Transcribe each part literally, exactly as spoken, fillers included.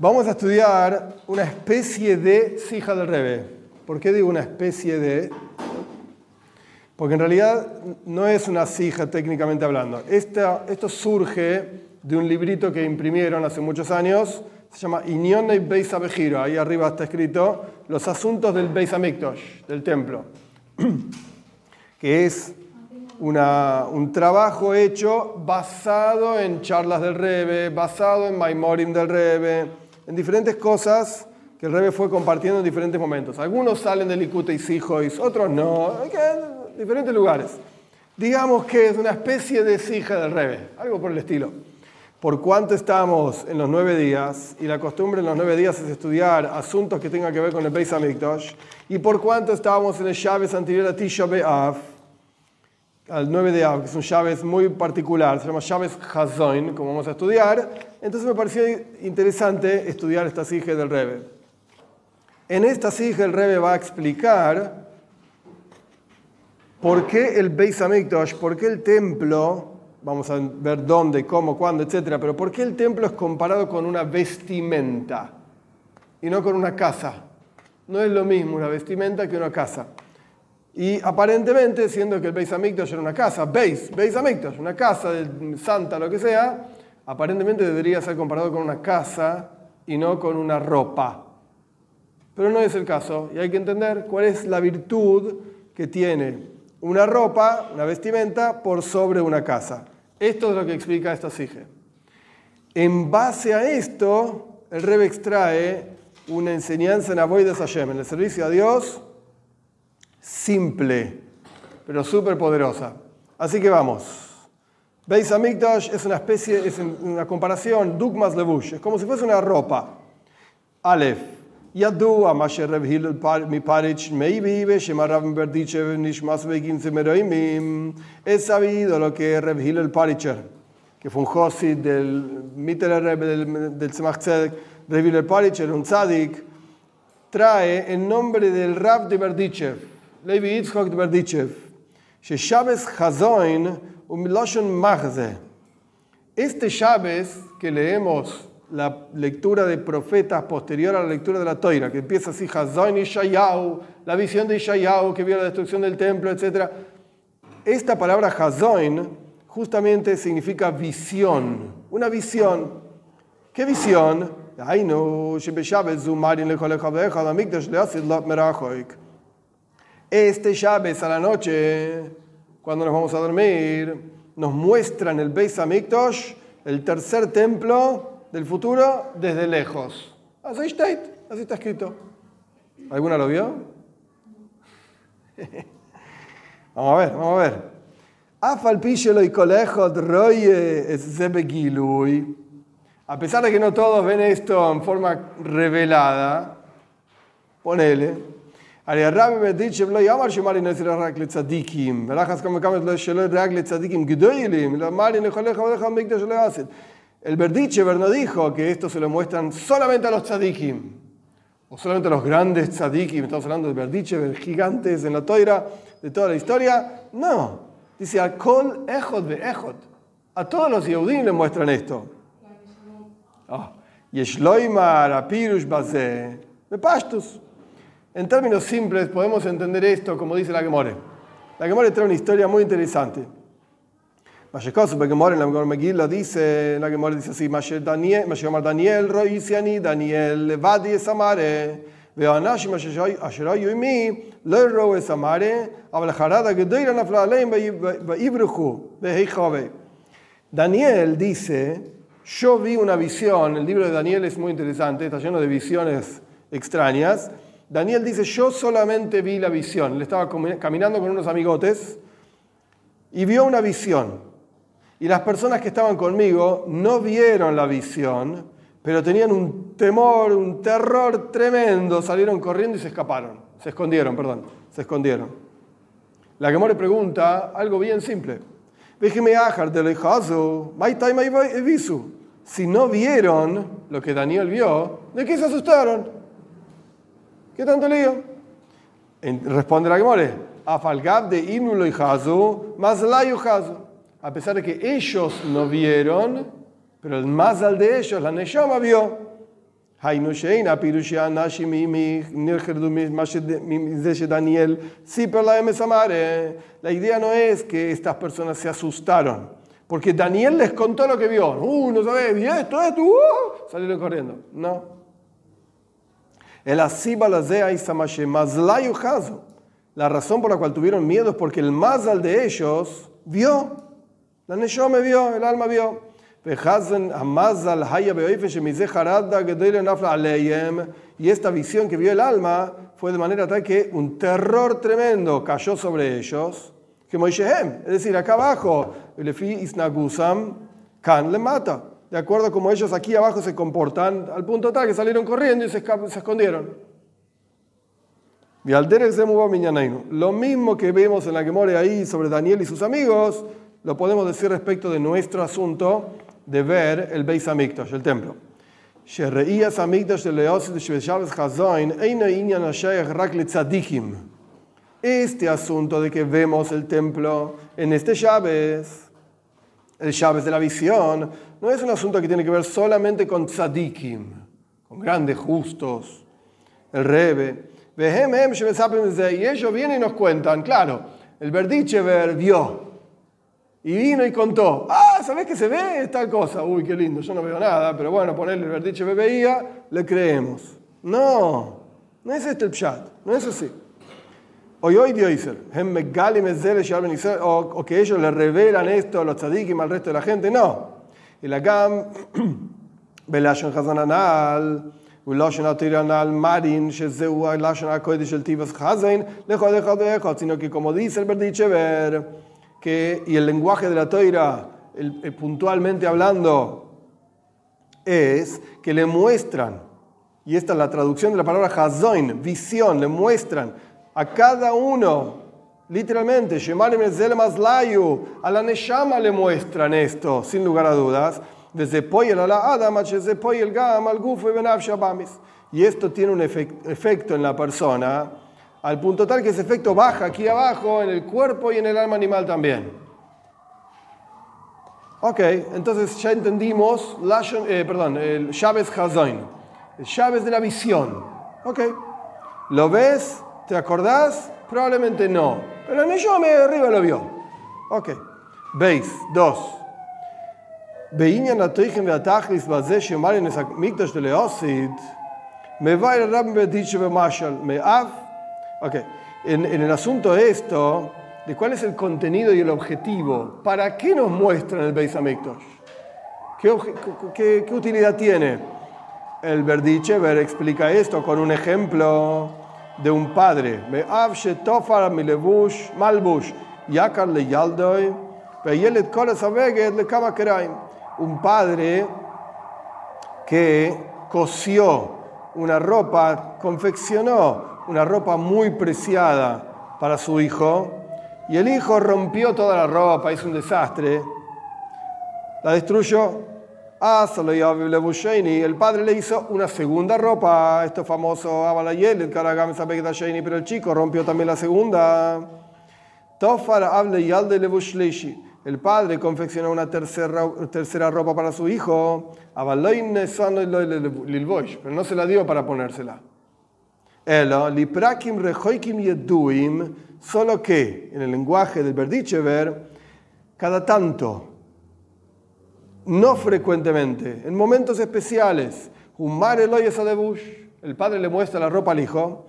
Vamos a estudiar una especie de sija del Rebbe. ¿Por qué digo una especie de? Porque en realidad no es una sija técnicamente hablando. Esta, esto surge de un librito que imprimieron hace muchos años. Se llama Inyonei Beis HaBechira. Ahí arriba está escrito los asuntos del Beis HaMikdash, del templo. Que es una, un trabajo hecho basado en charlas del Rebbe, basado en Maimorim del Rebbe, en diferentes cosas que el Rebbe fue compartiendo en diferentes momentos. Algunos salen del Likutei Sijois, otros no, en diferentes lugares. Digamos que es una especie de sija del Rebbe, algo por el estilo. Por cuanto estamos en los nueve días, y la costumbre en los nueve días es estudiar asuntos que tengan que ver con el Beis HaMikdash, y por cuanto estábamos en el Shabbos anterior a Tisha B'Av, al nueve de Av, que es un Shabbos muy particular, se llama Shabbos Hazoin, como vamos a estudiar, entonces me pareció interesante estudiar esta sija del Rebbe. En esta sija el Rebbe va a explicar por qué el Beis HaMikdash, por qué el templo, vamos a ver dónde, cómo, cuándo, etcétera, pero por qué el templo es comparado con una vestimenta y no con una casa. No es lo mismo una vestimenta que una casa. Y aparentemente, siendo que el Beis HaMikdash era una casa, Beis, Beis HaMikdash, una casa de santa, lo que sea, aparentemente debería ser comparado con una casa y no con una ropa. Pero no es el caso, y hay que entender cuál es la virtud que tiene una ropa, una vestimenta, por sobre una casa. Esto es lo que explica esta sija. En base a esto, el Rebbe extrae una enseñanza en Avodas Hashem, en el servicio a Dios, simple, pero súper poderosa. Así que vamos. Beis HaMikdash es una especie, es una comparación, Dugmas Levush, es como si fuese una ropa. Aleph. Yadu amasher Reb Hillel mi parich meivive shemarav berdichev nishmas vegin zemeroimim. Es sabido lo que Reb Hillel Paricher, que fue un Josid del Mitteler Rebbe del, del Tzemach Tzedek, Reb Hillel Paricher, un tzadik, trae en nombre del Rav de Berdichev, Levi Yitzchok de Berdichev, que Shabbos Hazoin umilashon machze. Este Shabbos que leemos la lectura de profetas posterior a la lectura de la Toira, que empieza así, Hazoin Ishayahu, la visión de Ishayahu que vio la destrucción del templo, etcétera. Esta palabra Hazoin justamente significa visión, una visión. ¿Qué visión? Este Shabbos a la noche, cuando nos vamos a dormir, nos muestran el Beis HaMikdash, el tercer templo del futuro, desde lejos. Así está, así está escrito. ¿Alguna lo vio? Vamos a ver, vamos a ver. A pesar de que no todos ven esto en forma revelada, ponele. הרי הרבי ברדיצ'ב לא יאמר שמרי נזיר רק לצדיקים, ולחץ כמה כמה שלא רק לצדיקים גדולים, אלא מרי נכולך ולך המקדש לא יעשת. El Berdichever no dijo que esto se lo muestran solamente a los tzadikim, o solamente a los grandes tzadikim, estamos hablando de Berdichever, gigantes en la toira de toda la historia. No, dice a kol echod ve echod, a todos los Yehudim le muestran esto. Yesh loimar apirush bazeh bepashtus. En términos simples podemos entender esto como dice la Gemore. La Gemore trae una historia muy interesante. Mashekosu beGemore en la Gemore Megillah dice, la Gemore dice así, Masher Daniel, Masher Daniel roisiani, Daniel levadi esamare, ve'anashim asher hayu imi lo ro esamare, aval harada gedoira nafla aleim ve'ivruchu ve'heichave. Daniel dice, yo vi una visión, el libro de Daniel es muy interesante, está lleno de visiones extrañas. Daniel dice, yo solamente vi la visión. Él estaba caminando con unos amigotes y vio una visión. Y las personas que estaban conmigo no vieron la visión, pero tenían un temor, un terror tremendo. Salieron corriendo y se escaparon. Se escondieron, perdón. Se escondieron. La Gemore pregunta algo bien simple. Si no vieron lo que Daniel vio, ¿de qué se asustaron? ¿Qué tanto lío? Responde la Gemore. Afalgab de Imnulo y Hazu, Mazlayu Hazu. A pesar de que ellos no vieron, pero el Mazal de ellos, la Neshama, vio. היינו שאין הפירוש האנשים נרחרדו ממה שזה שדניאל סיפר להם אמר. La idea no es que estas personas se asustaron, porque Daniel les contó lo que vio. Uh, no sabes, y esto, esto, uh, salieron corriendo. No. El asiba la zea y samashe mazlayu hazu. La razón por la cual tuvieron miedo es porque el mazal de ellos vio. La neshome vio, el alma vio. Y esta visión que vio el alma fue de manera tal que un terror tremendo cayó sobre ellos. Es decir, acá abajo, le mata. De acuerdo a como ellos aquí abajo se comportan, al punto tal que salieron corriendo y se, se escondieron. Lo mismo que vemos en la Gemara ahí sobre Daniel y sus amigos, lo podemos decir respecto de nuestro asunto de ver el Beis Hamikdash, el templo. Este asunto de que vemos el templo en este Shabbat, el Shabbat de la visión, no es un asunto que tiene que ver solamente con tzadikim, con grandes justos, el Rebbe. Y ellos vienen y nos cuentan, claro, el Berdichever vio. Y vino y contó, ah, ¿sabés qué se ve? Es tal cosa. Uy, qué lindo, yo no veo nada, pero bueno, ponerle el verdiche veía, le creemos. No, no es este el pshat, no es así. Hoy hoy Dios o, o que ellos le revelan esto a los tzadikim, al resto de la gente, no. Y la gam, belashon hazananal, ulashon atiranal marin, shezeu lashon akoidish el tivas hazain, lejo dejo dejo, sino que como dice el verdiche ver, que, y el lenguaje de la Toira, el, el, puntualmente hablando, es que le muestran, y esta es la traducción de la palabra hazoin, visión, le muestran a cada uno, literalmente, a la Neshama le muestran esto, sin lugar a dudas, desde Poyel a la Adam, desde Poyel Gam, al Gufo y Benafsha Bamis. Y esto tiene un efect, efecto en la persona, al punto tal que ese efecto baja aquí abajo en el cuerpo y en el alma animal también. Ok, entonces ya entendimos, eh, perdón, el Shabbat Hazoin, el Shabbat de la visión. Ok, ¿lo ves? ¿Te acordás? Probablemente no, pero en ello me arriba lo vio. Ok, veis, dos. Veíñan a Toichen de Atachlis, Bazé, Shemaren, es Mikdash de Leosid, me va a ir a Rabbe dicho de Mashal, me av. Ok, en, en el asunto de esto, de cuál es el contenido y el objetivo, ¿para qué nos muestran el Beis Hamikdash? ¿Qué, qué, ¿Qué utilidad tiene? El Berdiche Ver explica esto con un ejemplo de un padre. Un padre que cosió una ropa, confeccionó una ropa muy preciada para su hijo, y el hijo rompió toda la ropa, hizo un desastre, la destruyó. El padre le hizo una segunda ropa, esto famoso Abalayel, pero el chico rompió también la segunda. El padre confeccionó una tercera, tercera ropa para su hijo, pero no se la dio para ponérsela. Solo que, en el lenguaje del Berdichever, cada tanto, no frecuentemente, en momentos especiales, el padre le muestra la ropa al hijo,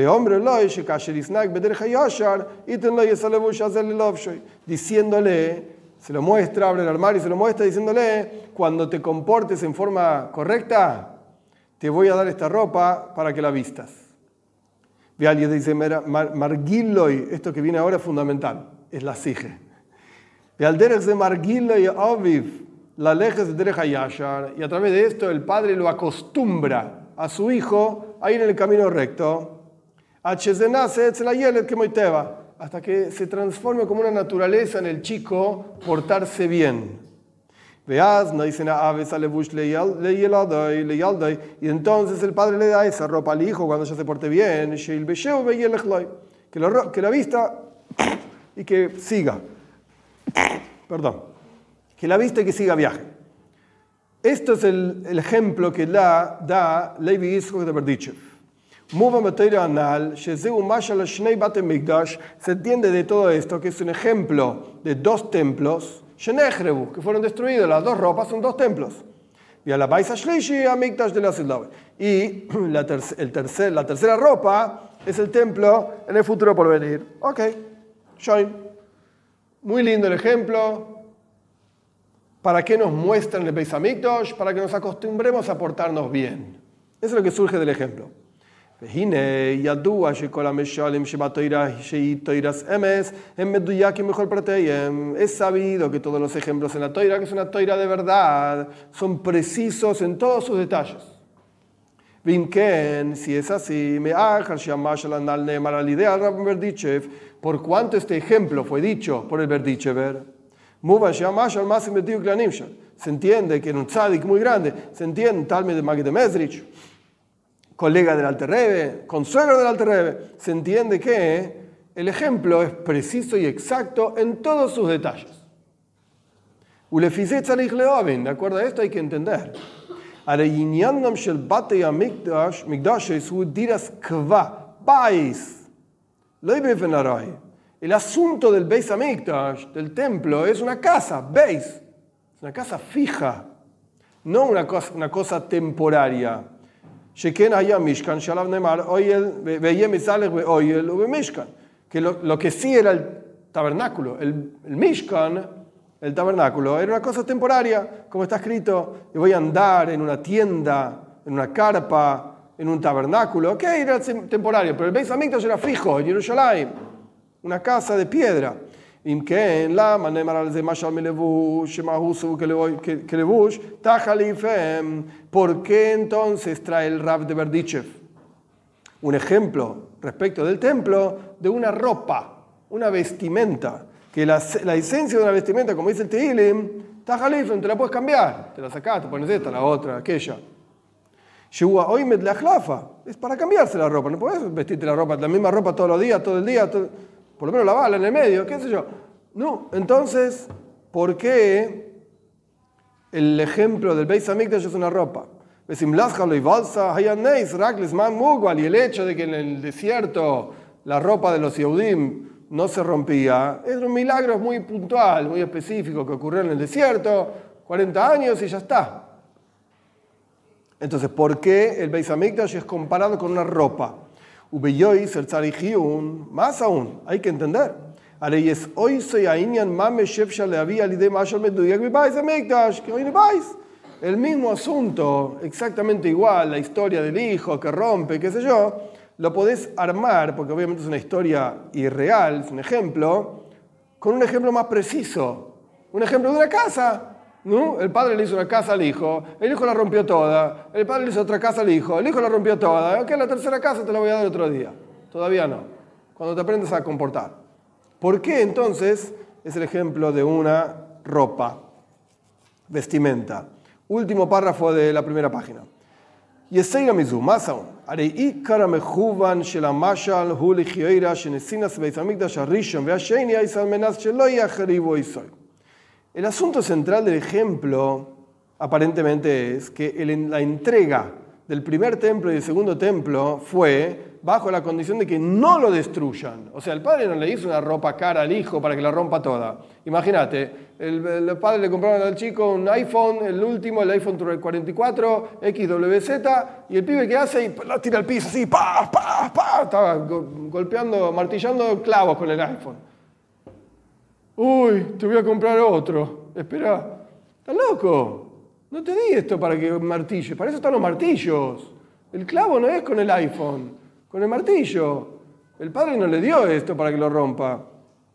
diciéndole, se lo muestra, abre el armario y se lo muestra, diciéndole, cuando te comportes en forma correcta, te voy a dar esta ropa para que la vistas. Y alguien dice, Margiloy, esto que viene ahora es fundamental, es la sige. Y al derech de Margiloy Aviv, la lejes de Derech Hayashar, y a través de esto el padre lo acostumbra a su hijo a ir en el camino recto, hasta que se transforme como una naturaleza en el chico portarse bien. Veas, no dicen a aves a levush leyaldoi, y entonces el padre le da esa ropa al hijo cuando ya se porte bien, que la, que la vista y que siga. Perdón. Que la vista y que siga viaje. Esto es el, el ejemplo que da, da Levi Yitzchok de Berdichev. Se entiende de todo esto que es un ejemplo de dos templos que fueron destruidos. Las dos ropas son dos templos. Y la terc- el tercer, la tercera ropa es el templo en el futuro por venir. Ok, Shoin. Muy lindo el ejemplo. ¿Para qué nos muestran el Beis Hamikdash? Para que nos acostumbremos a portarnos bien. Eso es lo que surge del ejemplo. Es sabido que todos los ejemplos en la Toira, que es una Toira de verdad, son precisos en todos sus detalles. Si es así, por cuanto este ejemplo fue dicho por el Berdichever, se entiende que en un tzadik muy grande, se entiende Talmid de Magid de Mezrich, colega del Alter Rebbe, consuegro del Alter Rebbe, se entiende que el ejemplo es preciso y exacto en todos sus detalles. De acuerdo a esto hay que entender. El asunto del Beis Hamikdash, del templo, es una casa, Beis, es una casa fija, no una cosa, una cosa temporaria. Que lo, lo que sí era el tabernáculo, el, el Mishkan, el tabernáculo, era una cosa temporaria, como está escrito, y voy a andar en una tienda, en una carpa, en un tabernáculo, ok, era temporario, pero el Beis Hamikdash era fijo, en Jerusalén, una casa de piedra. ¿Por qué entonces trae el Rav de Berdichev un ejemplo respecto del templo de una ropa, una vestimenta? Que la, la esencia de una vestimenta, como dice el Tehilim, Tajalifen, te la puedes cambiar, te la sacás, te pones esta, la otra, aquella. Es para cambiarse la ropa, no puedes vestirte la ropa, la misma ropa todos los días, todo el día, todo, por lo menos lavarla en el medio, qué sé yo. No, entonces, ¿por qué el ejemplo del Beis Hamikdash es una ropa? Y el hecho de que en el desierto la ropa de los Yehudim no se rompía, es un milagro muy puntual, muy específico que ocurrió en el desierto, cuarenta años y ya está. Entonces, ¿por qué el Beis Hamikdash es comparado con una ropa? Más aún, hay que entender. El mismo asunto, exactamente igual, la historia del hijo que rompe, qué sé yo, lo podés armar, porque obviamente es una historia irreal, es un ejemplo, con un ejemplo más preciso. Un ejemplo de una casa. ¿No? El padre le hizo una casa al hijo, el hijo la rompió toda, el padre le hizo otra casa al hijo, el hijo la rompió toda. Ok, la tercera casa te la voy a dar otro día. Todavía no. Cuando te aprendes a comportar. ¿Por qué entonces es el ejemplo de una ropa, vestimenta? Último párrafo de la primera página. Yeseira mizu, más aún. Arei ikara mechuvan shel hamashal hu lichioira shenesinas beis hamikdash harishon ve'asheni aisal menas shelo yachribu isoy. El asunto central del ejemplo, aparentemente, es que la entrega del primer templo y del segundo templo fue bajo la condición de que no lo destruyan. O sea, el padre no le hizo una ropa cara al hijo para que la rompa toda. Imagínate, el, el padre le compraron al chico un iPhone, el último, el iPhone cuarenta y cuatro equis doble u zeta, y el pibe que hace y la tira al piso así, pa, pa, pa, estaba golpeando, martillando clavos con el iPhone. Uy, te voy a comprar otro. Espera, ¿estás loco? No te di esto para que martilles. Para eso están los martillos. El clavo no es con el iPhone, con el martillo. El padre no le dio esto para que lo rompa.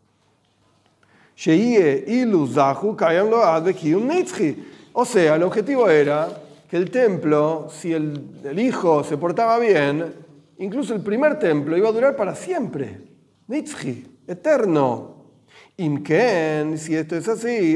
O sea, el objetivo era que el templo, si el, el hijo se portaba bien, incluso el primer templo iba a durar para siempre. Nitzchi, eterno. Imken, si esto es así,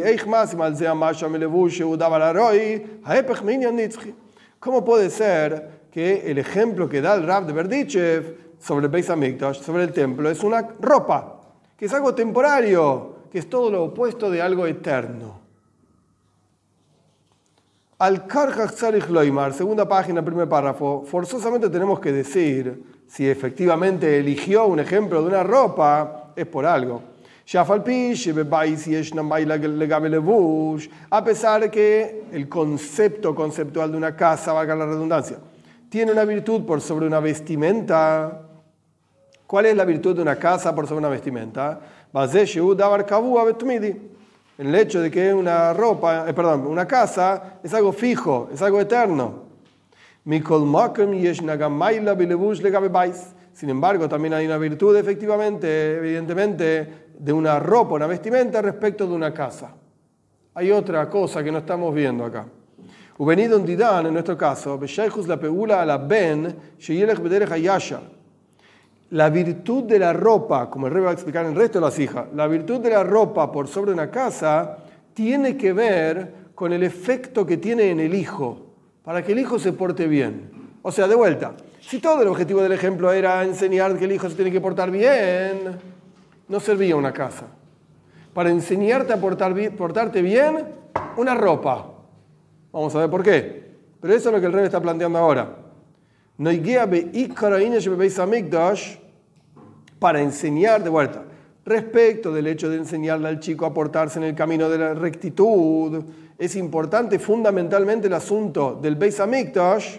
¿cómo puede ser que el ejemplo que da el Rav de Berdichev sobre el Beis Hamikdash, sobre el templo, es una ropa, que es algo temporario, que es todo lo opuesto de algo eterno? Al karjach tzarich loimar, segunda página, primer párrafo, forzosamente tenemos que decir, si efectivamente eligió un ejemplo de una ropa, es por algo. A pesar de que el concepto conceptual de una casa, valga la redundancia, tiene una virtud por sobre una vestimenta. ¿Cuál es la virtud de una casa por sobre una vestimenta? El hecho de que una ropa, eh, perdón, una casa es algo fijo, es algo eterno. Sin embargo, también hay una virtud, efectivamente, evidentemente, de una ropa, una vestimenta respecto de una casa. Hay otra cosa que no estamos viendo acá. Uvenido un didan, en nuestro caso, la virtud de la ropa, como el rey va a explicar en el resto de las hijas, la virtud de la ropa por sobre una casa tiene que ver con el efecto que tiene en el hijo, para que el hijo se porte bien. O sea, de vuelta, si todo el objetivo del ejemplo era enseñar que el hijo se tiene que portar bien, no servía una casa. Para enseñarte a portar, portarte bien, una ropa. Vamos a ver por qué. Pero eso es lo que el rey está planteando ahora. Para enseñar de vuelta, respecto del hecho de enseñarle al chico a portarse en el camino de la rectitud, es importante fundamentalmente el asunto del Beis Hamikdash,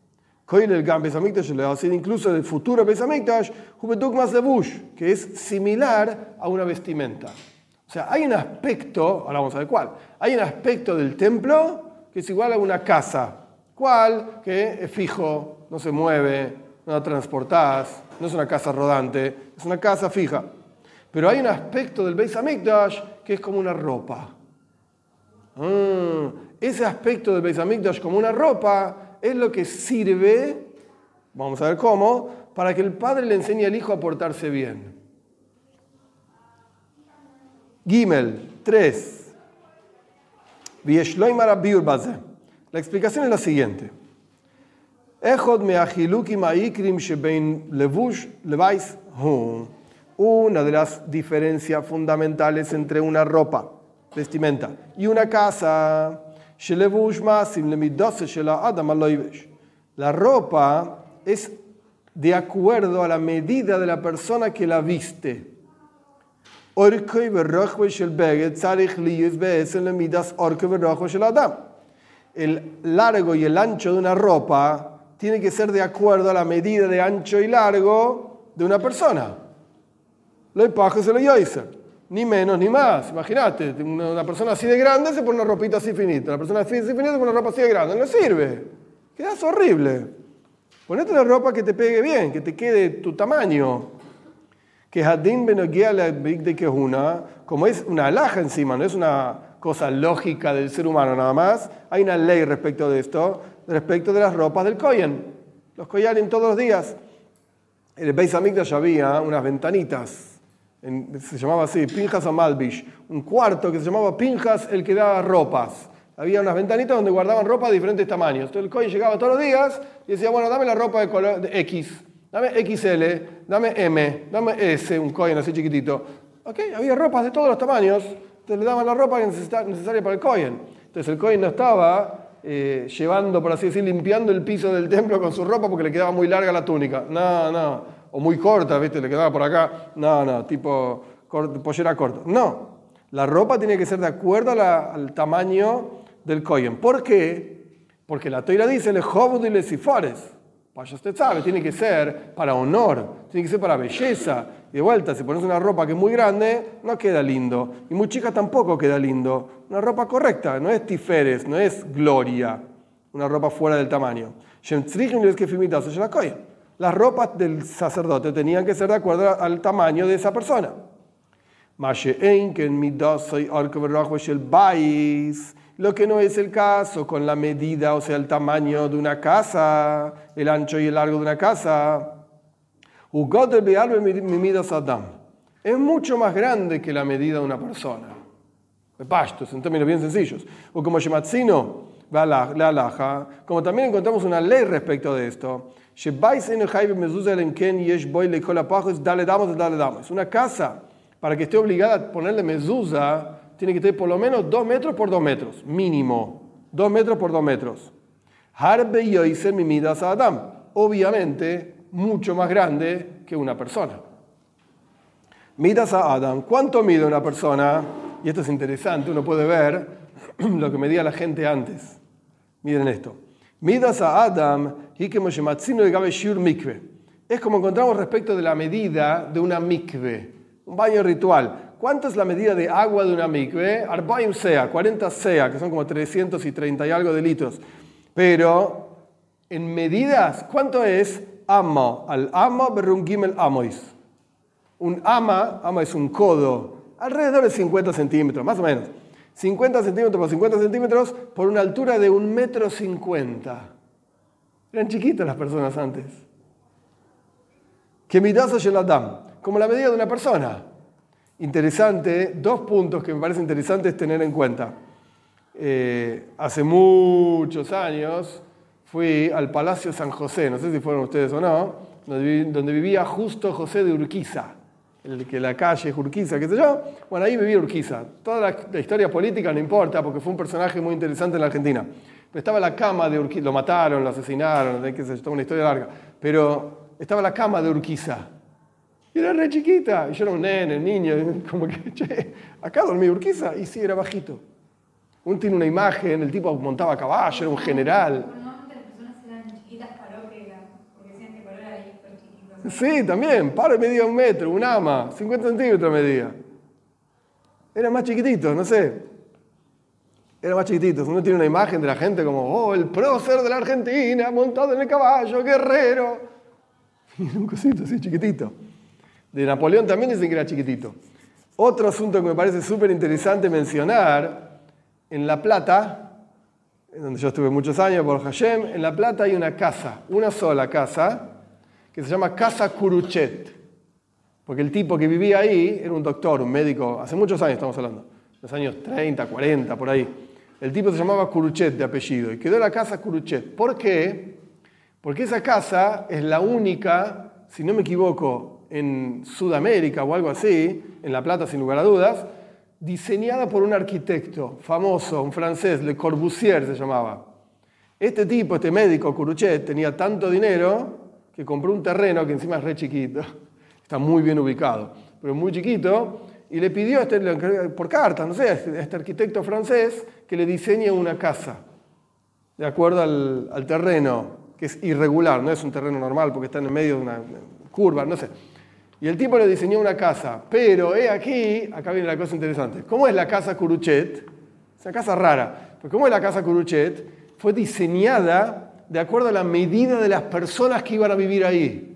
incluso del futuro Beis Hamikdash, que es similar a una vestimenta. O sea, hay un aspecto, ahora vamos a ver cuál, hay un aspecto del templo que es igual a una casa. ¿Cuál? Que es fijo, no se mueve, no la transportás, no es una casa rodante, es una casa fija. Pero hay un aspecto del Beis Hamikdash que es como una ropa. Mm, ese aspecto del Beis Hamikdash como una ropa es lo que sirve, vamos a ver cómo, para que el padre le enseñe al hijo a portarse bien. Gimel, tres. La explicación es la siguiente. Una de las diferencias fundamentales entre una ropa, vestimenta, y una casa, la ropa es de acuerdo a la medida de la persona que la viste. El largo y el ancho de una ropa tiene que ser de acuerdo a la medida de ancho y largo de una persona. Lo paja se lo yoiser, ni menos ni más. Imagínate, una persona así de grande se pone una ropita así finita. Una persona así de finita se pone una ropa así de grande. No le sirve. Quedas horrible. Ponete una ropa que te pegue bien, que te quede tu tamaño. Que Hadin benogia la big de Kehuna, como es una alhaja encima, no es una cosa lógica del ser humano nada más, hay una ley respecto de esto, respecto de las ropas del Kohen. Los Koyanim todos los días. En el Beis Hamikdash había unas ventanitas, en, se llamaba así, Pinjas Amalbish, un cuarto que se llamaba Pinjas, el que daba ropas. Había unas ventanitas donde guardaban ropa de diferentes tamaños. Entonces el Kohen llegaba todos los días y decía, bueno, dame la ropa de color de X. Dame equis ele, dame eme, dame ese, un Kohen así chiquitito. Okay, había ropas de todos los tamaños, entonces le daban la ropa necesaria para el Kohen. Entonces el Kohen no estaba eh, llevando, por así decir, limpiando el piso del templo con su ropa porque le quedaba muy larga la túnica. No, no. O muy corta, ¿viste? Le quedaba por acá. No, no, tipo cort, pollera corta. No. La ropa tiene que ser de acuerdo a la, al tamaño del Kohen. ¿Por qué? Porque la Torah dice, le jovud y le sifores. Vaya usted sabe, tiene que ser para honor, tiene que ser para belleza. Y de vuelta, si pones una ropa que es muy grande, no queda lindo. Y muy chica tampoco queda lindo. Una ropa correcta, no es tiferes, no es gloria. Una ropa fuera del tamaño. Las ropas del sacerdote tenían que ser de acuerdo al tamaño de esa persona. Lo que no es el caso con la medida, o sea, el tamaño de una casa, el ancho y el largo de una casa. Es mucho más grande que la medida de una persona. Pastos, en términos bien sencillos. O como Shematzino, la alhaja, como también encontramos una ley respecto de esto. Una casa, para que esté obligada a ponerle mezuzá, tiene que tener por lo menos dos metros por dos metros, mínimo. Dos metros por dos metros. Harbe yoiser mimidas Adam. Obviamente, mucho más grande que una persona. Midas Adam. ¿Cuánto mide una persona? Y esto es interesante, uno puede ver lo que medía la gente antes. Miren esto. Midas Adam, es como encontramos respecto de la medida de una mikve, un baño ritual. ¿Cuánto es la medida de agua de una mikve? Arbaim sea, cuarenta sea, que son como trescientos treinta y algo de litros. Pero en medidas, ¿cuánto es? Ama, al ama berungim el amois. Un ama, ama es un codo, alrededor de cincuenta centímetros, más o menos. cincuenta centímetros por cincuenta centímetros por una altura de un metro cincuenta. Eran chiquitas las personas antes. Que midazo sheladam, como la medida de una persona. Interesante, dos puntos que me parece interesantes tener en cuenta. Eh, hace muchos años fui al Palacio San José, no sé si fueron ustedes o no, donde, donde vivía Justo José de Urquiza. El que la calle es Urquiza, qué sé yo. Bueno, ahí vivía Urquiza. Toda la, la historia política no importa, porque fue un personaje muy interesante en la Argentina. Pero estaba la cama de Urquiza, lo mataron, lo asesinaron, qué sé yo, toda una historia larga. Pero estaba la cama de Urquiza. Y era re chiquita. Y yo era un nene, un niño, como que, che, acá dormía Urquiza. Y sí, era bajito. Uno tiene una imagen, el tipo montaba a caballo, era un general. Sí, también, Paro medía un metro, un ama, cincuenta centímetros medía. Era más chiquitito, no sé. Era más chiquitito. Uno tiene una imagen de la gente como, oh, el prócer de la Argentina, montado en el caballo, guerrero. Y era un cosito así, chiquitito. De Napoleón también dicen que era chiquitito. Otro asunto que me parece súper interesante mencionar, en La Plata, donde yo estuve muchos años por Hashem, en La Plata hay una casa, una sola casa, que se llama Casa Curuchet, porque el tipo que vivía ahí era un doctor, un médico, hace muchos años estamos hablando, los años treinta, cuarenta, por ahí. El tipo se llamaba Curuchet de apellido y quedó la Casa Curuchet. ¿Por qué? Porque esa casa es la única, si no me equivoco, en Sudamérica o algo así, en La Plata sin lugar a dudas, diseñada por un arquitecto famoso, un francés, Le Corbusier se llamaba. Este tipo, este médico Curuchet, tenía tanto dinero que compró un terreno que encima es re chiquito, está muy bien ubicado, pero muy chiquito, y le pidió a este, por carta, no sé, a este, a este arquitecto francés que le diseñe una casa, de acuerdo al, al terreno, que es irregular, no es un terreno normal porque está en el medio de una curva, no sé. Y el tipo le diseñó una casa, pero he aquí, acá viene la cosa interesante, ¿cómo es la casa Curuchet? Es una casa rara, pero ¿cómo es la casa Curuchet? Fue diseñada de acuerdo a la medida de las personas que iban a vivir ahí.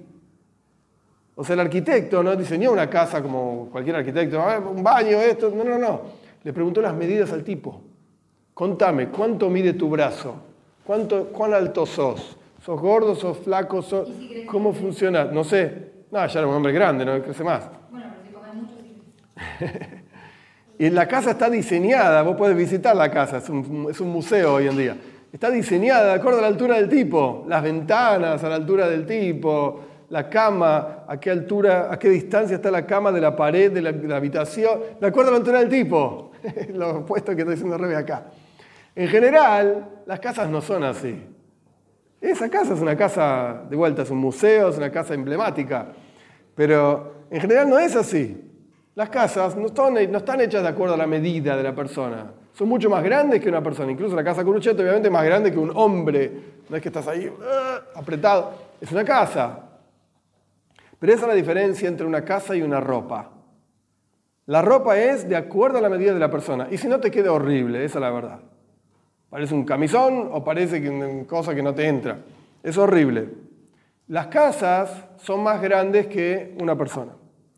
O sea, el arquitecto no diseñó una casa como cualquier arquitecto, un baño, esto, no, no, no. Le preguntó las medidas al tipo. Contame, ¿cuánto mide tu brazo? ¿Cuánto, ¿Cuán alto sos? ¿Sos gordo, sos flaco? Sos... Si ¿Cómo funciona? No sé. No, ya era un hombre grande, no crece más. Bueno, pero si comes mucho, sí. Y la casa está diseñada, vos podés visitar la casa, es un, es un museo hoy en día. Está diseñada de acuerdo a la altura del tipo, las ventanas a la altura del tipo, la cama, a qué altura, a qué distancia está la cama de la pared de la, de la habitación, de acuerdo a la altura del tipo. Lo opuesto que estoy diciendo al revés acá. En general, las casas no son así. Esa casa es una casa, de vuelta, es un museo, es una casa emblemática, pero en general no es así. Las casas no están, no están hechas de acuerdo a la medida de la persona. Son mucho más grandes que una persona. Incluso la casa Curuchet obviamente es más grande que un hombre. No es que estás ahí uh, apretado. Es una casa. Pero esa es la diferencia entre una casa y una ropa. La ropa es de acuerdo a la medida de la persona. Y si no te queda horrible, esa es la verdad. Parece un camisón o parece que una cosa que no te entra. Es horrible. Las casas son más grandes que una persona.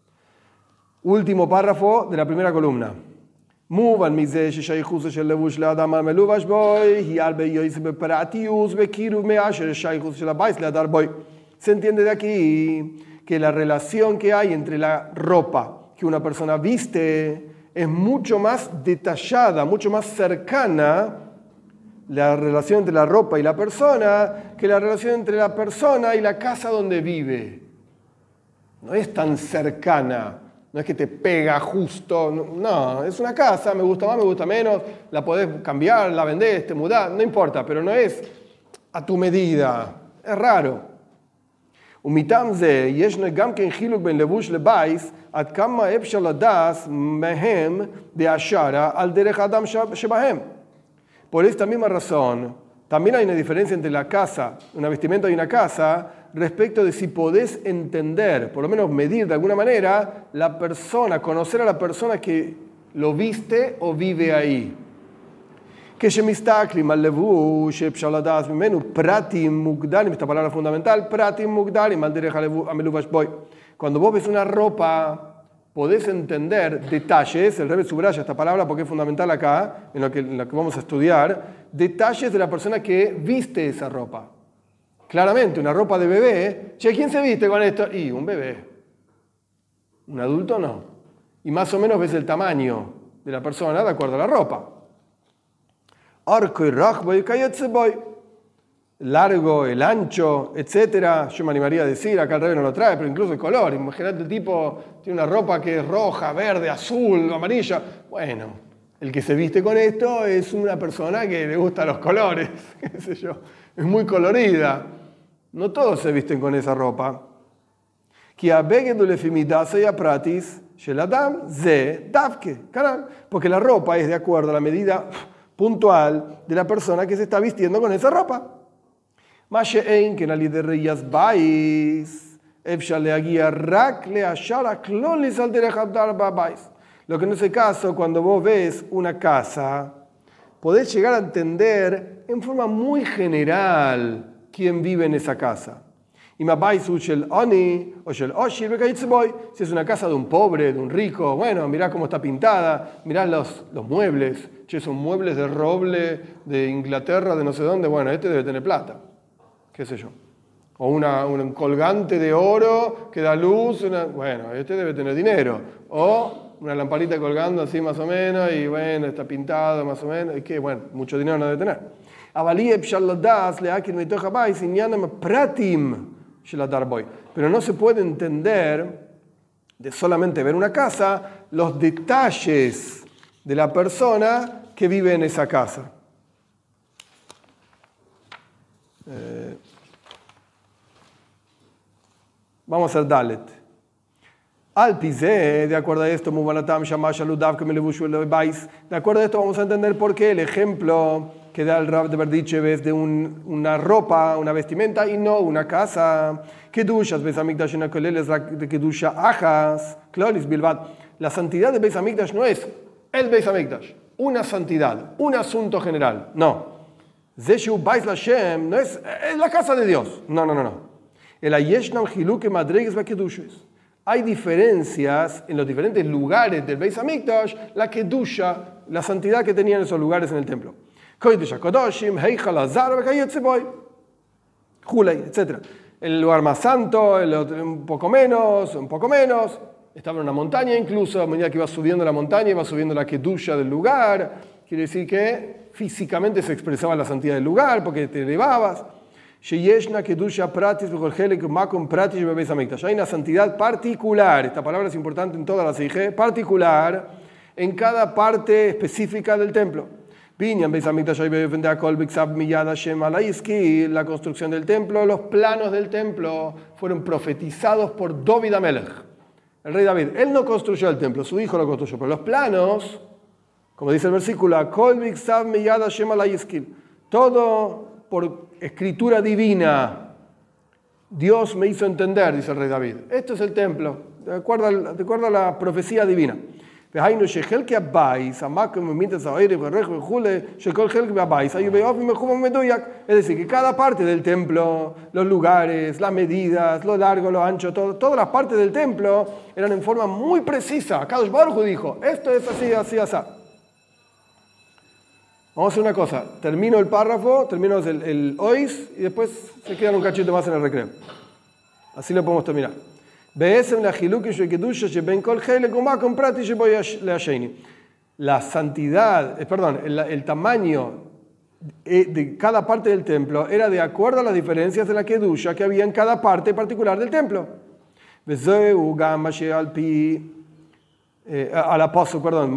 Último párrafo de la primera columna. מובן מזה ששייכות של לבוש לאדם המלובש בוי היא הרבה יותר בפרטיות וקירוב מאשר שייכות של הבית לאדם בוי. Se entiende de aquí que la relación que hay entre la ropa que una persona viste es mucho más detallada, mucho más cercana, la relación entre la ropa y la persona, que la relación entre la persona y la casa donde vive. No es tan cercana No es que te pega justo, no, es una casa, me gusta más, me gusta menos, la podés cambiar, la vendés, te mudás, no importa, pero no es a tu medida, es raro. ומטעם זה, ישנו גם כן חילוק בין לבוש לבייס, עד כמה אפשר לדעת מהם בהשערה על דרך האדם שבהם. Por esta misma razón, también hay una diferencia entre la casa, una vestimenta y una casa, respecto de si podés entender, por lo menos medir de alguna manera, la persona, conocer a la persona que lo viste o vive ahí. כשמסתכלים על לבוש שאפשר לדעת ממנו פרטים מוגדלים, esta palabra fundamental, פרטים מוגדלים על דרך המלובש בו. Cuando vos ves una ropa, podés entender detalles, el Rebbe subraya esta palabra porque es fundamental acá, en lo que, en lo que vamos a estudiar, detalles de la persona que viste esa ropa. Claramente, una ropa de bebé, che, ¿quién se viste con esto? Y un bebé. Un adulto no. Y más o menos ves el tamaño de la persona de acuerdo a la ropa. Arco y rajbo y boy, largo, el ancho, etcétera. Yo me animaría a decir, acá el Rebbe no lo trae, pero incluso el color. Imagínate el tipo tiene una ropa que es roja, verde, azul, amarilla. Bueno, el que se viste con esto es una persona que le gustan los colores, qué sé yo, es muy colorida. No todos se visten con esa ropa. Porque la ropa es de acuerdo a la medida puntual de la persona que se está vistiendo con esa ropa. Lo que en ese caso, cuando vos ves una casa, podés llegar a entender en forma muy general quién vive en esa casa. Si es una casa de un pobre, de un rico, bueno, mirá cómo está pintada, mirá los, los muebles, che, son muebles de roble de Inglaterra, de no sé dónde, bueno, este debe tener plata, qué sé yo. O una, un colgante de oro que da luz, una, bueno, este debe tener dinero. O una lamparita colgando así más o menos, y bueno, está pintado más o menos, y que bueno, mucho dinero no debe tener. Pero no se puede entender de solamente ver una casa los detalles de la persona que vive en esa casa. Eh, vamos a hacer Dalet. Al pizé, de acuerdo a esto, de acuerdo a esto vamos a entender por qué el ejemplo que da el Rab de Berdichev es de un, una ropa, una vestimenta y no una casa. Kedushas Beis Hamikdash en Akoleles de Kedusha Ajas, Klolis Bilbat. La santidad de Beis Hamikdash no es el Beis Hamikdash, una santidad, un asunto general. No. Zeshu Bais Lashem no es, es la casa de Dios. No, no, no, no. El Ayeshnam Hiluke Madreges va Kedushas. Hay diferencias en los diferentes lugares del Beis Hamikdash, la Kedusha, la santidad que tenían esos lugares en el templo. etcétera. El lugar más santo, el otro, un poco menos, un poco menos. Estaba en una montaña incluso, a medida que iba subiendo la montaña, iba subiendo la kedusha del lugar. Quiere decir que físicamente se expresaba la santidad del lugar, porque te elevabas. Hay una santidad particular, esta palabra es importante en todas las Seijé, particular en cada parte específica del templo. La construcción del templo, los planos del templo fueron profetizados por David Amelech, el rey David. Él no construyó el templo, su hijo lo construyó, pero los planos, como dice el versículo, todo por escritura divina, Dios me hizo entender, dice el rey David. Esto es el templo, de acuerdo a, de acuerdo a la profecía divina. Es decir, que cada parte del templo, los lugares, las medidas, lo largo, lo ancho, todo, todas las partes del templo eran en forma muy precisa. Kadosh Baruj Hu dijo, esto es así, así, así. Vamos a hacer una cosa, termino el párrafo, termino el, el ois y después se quedan un cachito más en el recreo. Así lo podemos terminar. La santidad, perdón, el, el tamaño de cada parte del templo era de acuerdo a las diferencias de la kedusha que había en cada parte particular del templo. eh, al apóstol, perdón,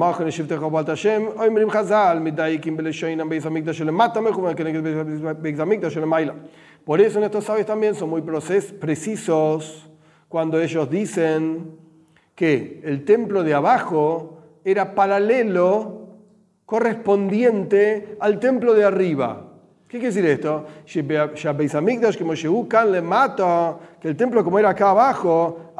por eso nuestros sabios también son muy precisos cuando ellos dicen que el templo de abajo era paralelo, correspondiente al templo de arriba. ¿Qué quiere decir esto? Que el templo como era acá abajo,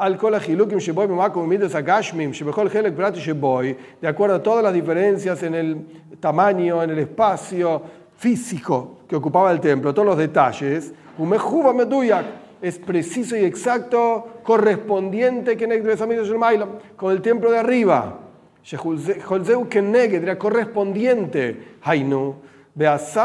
de acuerdo a todas las diferencias en el tamaño, en el espacio físico que ocupaba el templo, todos los detalles, es preciso y exacto, correspondiente con el templo de arriba. Era correspondiente. Es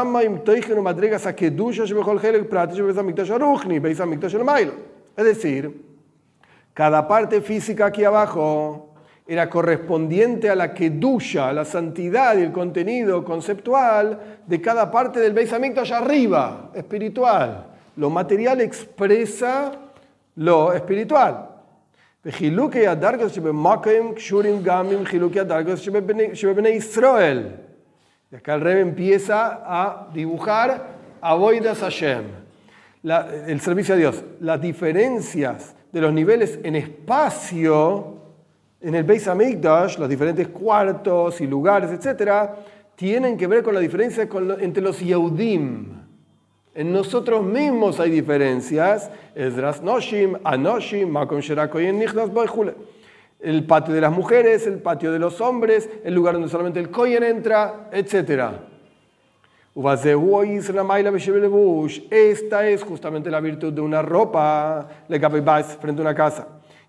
decir, cada parte física aquí abajo era correspondiente a la kedusha, a la santidad y el contenido conceptual de cada parte del Beis Hamikdash arriba, espiritual. Lo material expresa lo espiritual. Y acá el Rebbe empieza a dibujar Avodas Hashem, la, el servicio a Dios. Las diferencias de los niveles en espacio en el Beis Hamikdash, los diferentes cuartos y lugares, etcétera, tienen que ver con la diferencia con lo, entre los Yehudim. En nosotros mismos hay diferencias. Ezras Noshim, Anoshim, Makom Sherakoyen Nichnas Boichule. El patio de las mujeres, el patio de los hombres, el lugar donde solamente el Kohen entra, etcétera. Esta es justamente la virtud de una ropa frente a una casa.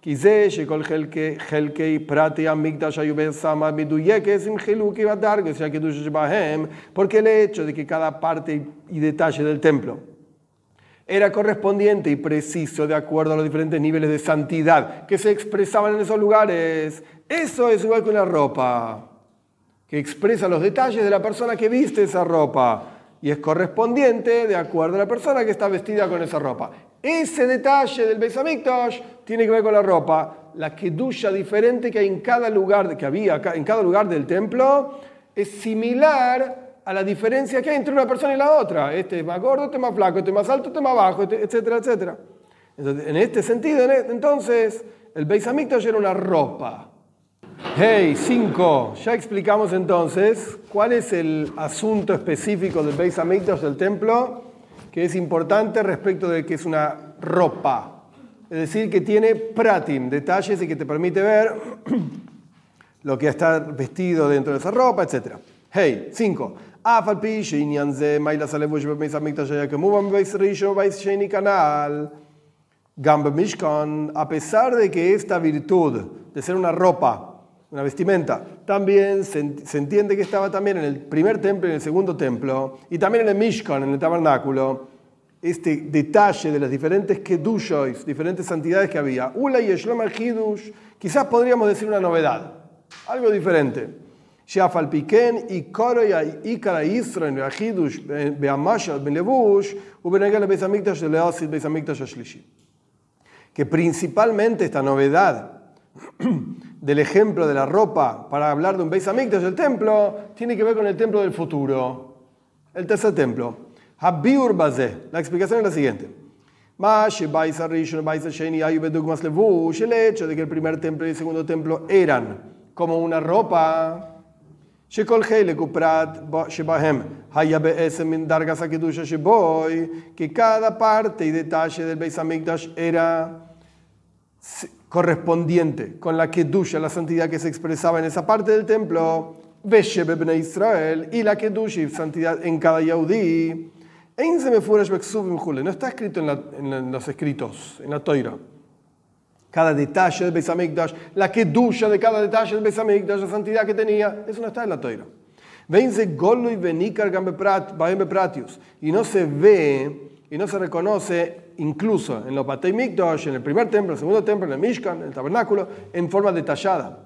Porque el hecho de que cada parte y detalle del templo era correspondiente y preciso de acuerdo a los diferentes niveles de santidad que se expresaban en esos lugares, eso es igual que una ropa, que expresa los detalles de la persona que viste esa ropa y es correspondiente de acuerdo a la persona que está vestida con esa ropa. Ese detalle del Beis Hamikdash tiene que ver con la ropa. La kedusha diferente que hay en cada lugar, que había en cada lugar del templo, es similar a la diferencia que hay entre una persona y la otra. Este es más gordo, este es más flaco, este es más alto, este es más bajo, este, etcétera, etcétera. Entonces, en este sentido, entonces, el Beis Hamikdash era una ropa. Hey, cinco. Ya explicamos entonces cuál es el asunto específico del Beis Hamikdash del templo, que es importante respecto de que es una ropa. Es decir, que tiene pratim, detalles y que te permite ver lo que está vestido dentro de esa ropa, etcétera. Hey, cinco. A pesar de que esta virtud de ser una ropa, una vestimenta, también se, se entiende que estaba también en el primer templo y en el segundo templo, y también en el Mishkan, en el tabernáculo, este detalle de las diferentes kedushois, diferentes santidades que había. Ula y Shlom al-Hidush, quizás podríamos decir una novedad, algo diferente. Sheafal Piken y Koro y Ikara Israel y Hidush Beamashal Ben Levush Ubenegal Beis Hamikdash Leosid Beis Hamikdash Ashlishi. Que principalmente esta novedad del ejemplo de la ropa para hablar de un Beis Hamikdash del templo tiene que ver con el templo del futuro, el tercer templo. Habiur Bazeh. La explicación es la siguiente. El hecho de que el primer templo y el segundo templo eran como una ropa, que cada parte y detalle del Beis Hamikdash era correspondiente con la kedusha, la santidad que se expresaba en esa parte del templo, Israel, y la kedusha y santidad en cada Yehudí. No está escrito en, la, en los escritos, en la Toira. Cada detalle del Beis Hamikdash, la kedusha de cada detalle del Beis Hamikdash, la santidad que tenía, eso no está en la Toira. Y no se ve y no se reconoce incluso en los Batei Mikdash, en el primer templo, en el segundo templo, en el Mishkan, en el tabernáculo, en forma detallada.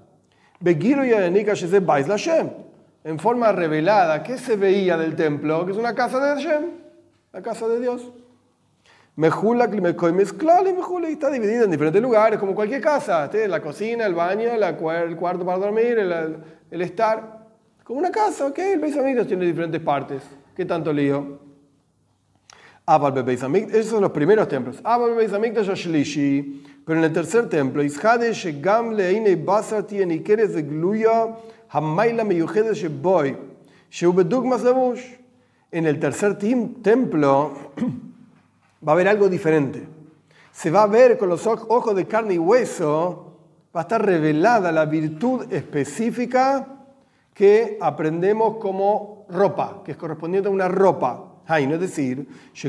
En forma revelada, ¿qué se veía del templo? Que es una casa de Hashem, la casa de Dios. Mejula, mezclal y mejula, y está dividida en diferentes lugares, como cualquier casa. La cocina, el baño, la, el cuarto para dormir, el, el estar. Como una casa, ¿ok? El Beis Hamikdash tiene diferentes partes. ¿Qué tanto lío? Abal Beis Hamikdash, esos son los primeros templos. Abal Beis Hamikdash Ashlishi, pero en el tercer templo, Ishade Shegam Leine Basar tiene Ikeres de Gluya, Hamaila Meyujedes Sheboy, Sheubedugmas Lebush. En el tercer templo va a haber algo diferente. Se va a ver con los ojos de carne y hueso, va a estar revelada la virtud específica que aprendemos como ropa, que es correspondiente a una ropa. Hay, no es decir,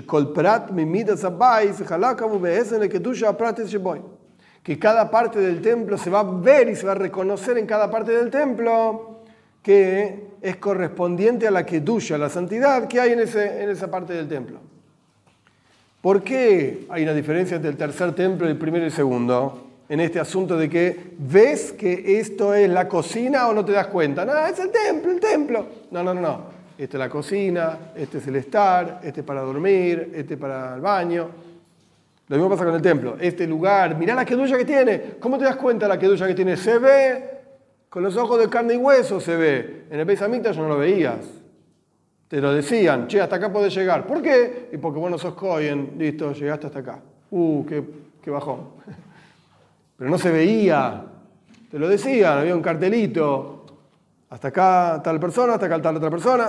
que cada parte del templo se va a ver y se va a reconocer en cada parte del templo que es correspondiente a la kedusha, la santidad que hay en, ese, en esa parte del templo. ¿Por qué hay una diferencia entre el tercer templo y el primero y el segundo? En este asunto de que ves que esto es la cocina o no te das cuenta. No, es el templo, el templo. No, no, no, no. Esta es la cocina, este es el estar, este es para dormir, este es para el baño. Lo mismo pasa con el templo. Este lugar, mirá la kedusha que tiene. ¿Cómo te das cuenta la kedusha que tiene? Se ve, con los ojos de carne y hueso se ve. En el Beis Hamikdash no lo veías. Te lo decían, che, hasta acá podés llegar. ¿Por qué? Y porque vos no sos Cohen, listo, llegaste hasta acá. Uh, qué, qué bajón. Pero no se veía, te lo decían, había un cartelito, hasta acá tal persona, hasta acá tal otra persona.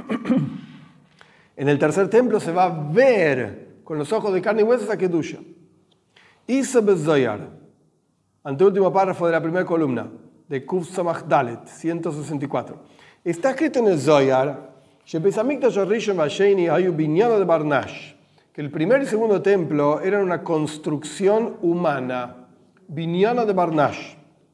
En el tercer templo se va a ver con los ojos de carne y hueso esa kedusha. Isa Bezoyar, anteúltimo párrafo de la primera columna, de Kuf Samach Dalet, ciento sesenta y cuatro. Está escrito en el Zoyar, que el primer y segundo templo eran una construcción humana. Binyana de Barnash.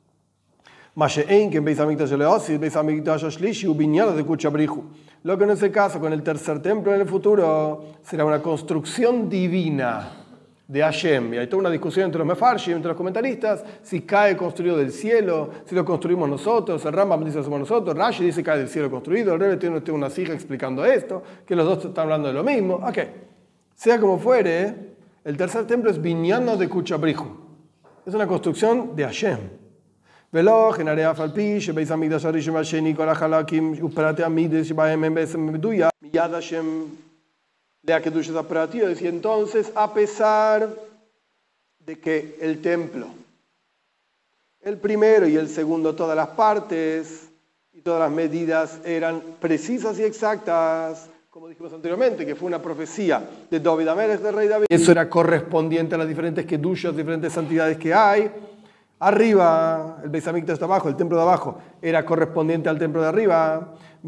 Lo que en ese caso, con el tercer templo en el futuro, será una construcción divina de Hashem. Y hay toda una discusión entre los mefarshim, entre los comentaristas, si cae construido del cielo, si lo construimos nosotros. El Rambam dice que somos nosotros, Rashi dice que cae del cielo construido, el Rebbe tiene una hija explicando esto, que los dos están hablando de lo mismo. Ok, sea como fuere, el tercer templo es Binyana de Kuchabrihu. Es una construcción de Hashem. ולא כנראה אף על פי שבית המקדש הראשון והשני כל החלקים ופרטי המקדש שבהם הם בעצם מדויק מיד השם להקדושת הפרטיות. Y entonces, a pesar de que el templo, el primero y el segundo, todas las partes y todas las medidas eran precisas y exactas, como dijimos anteriormente, que fue una profecía de David Amelech, del rey David, eso era correspondiente a las diferentes kedushas, diferentes santidades que hay. Arriba, el Beis Hamikdash de abajo, el templo de abajo, era correspondiente al templo de arriba.